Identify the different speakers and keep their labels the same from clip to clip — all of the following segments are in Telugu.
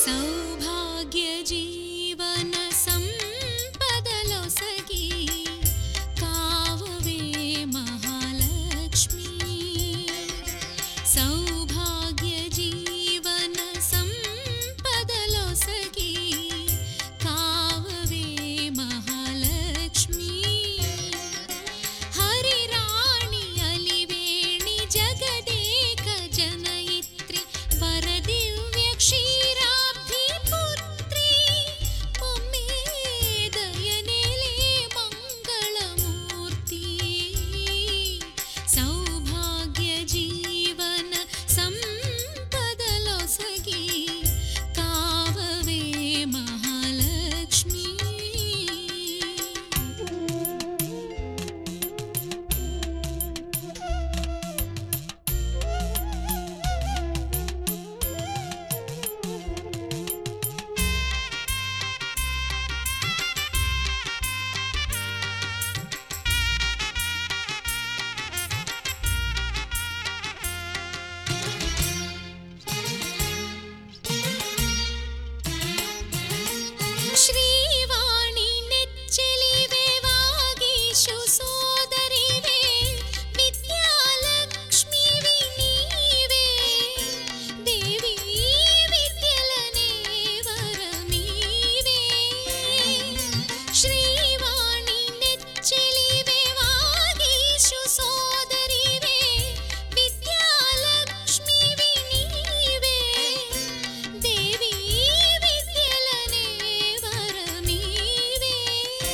Speaker 1: సౌభాగ్య జీవన సంపదలో సగి కావవే మహాలక్ష్మి. సౌభాగ్య జీవన సంపదలో సగి కావవే మహాలక్ష్మి. హరిరాణి అలివేణి జగదేక జనయిత్రి వరదివ్య క్షీరాబ్ధి పుత్రి పొమ్మేదయనేలే మంగళమూర్తి. సౌభాగ్య జీవన సంపదలో సగి కావవే మహాలక్ష్మి. శ్రీవాణి నెచ్చెలివే వాగీషు సోదరివే విద్యాలక్ష్మివి నీవే. దేవీ విద్యలనే వరమీవే. శ్రీవాణి నెచ్చెలివే వాగీషు సోదరివే విద్యాలక్ష్మివి నీవే. దేవీ విద్యలనే వరమీవే.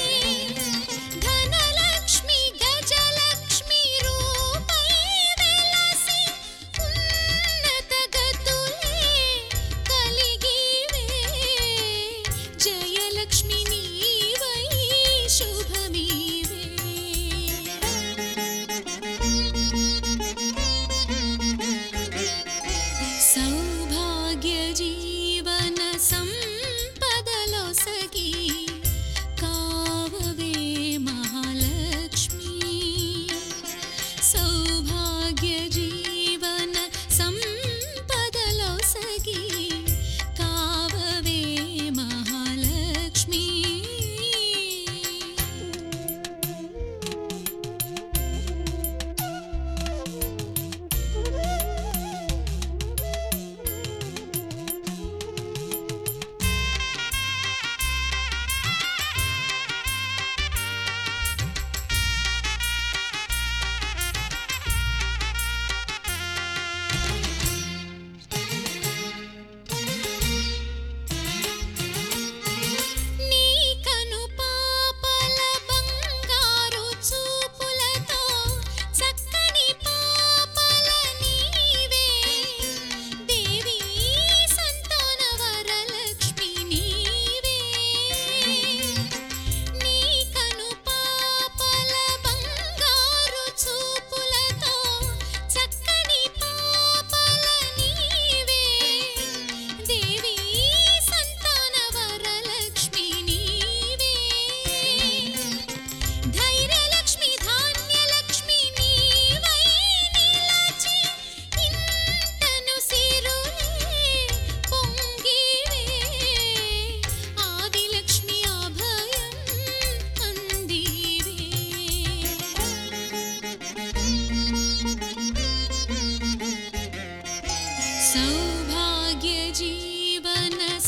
Speaker 1: ధనలక్ష్మి గజలక్ష్మి రూపై వెలసి ఉన్నత గతులే కలిగివే. జయలక్ష్మి నీవై శుభమీవే. సౌభాగ్య జీవన సంపదలో సగి కావవే మహాలక్ష్మి. సౌభాగ్య జీవన సంపదలో సగి కావవే మహాలక్ష్మి. నీ కను పాపల బంగారు చూపులతో చక్కని పాపల నీవే. దేవీ సంతాన వరలక్ష్మి నీవే. నీ కను పాపల బంగారు చూపులతో చక్కని పాపల నీవే. దేవీ సంతాన వరలక్ష్మి నీవే. ధైర్యలక్ష్మి ధాన్యలక్ష్మి నీవై నిలచి ఇంతను సిరులే పొంగివే. ఆదిలక్ష్మి అభయం అందివే. సౌభాగ్య జీవన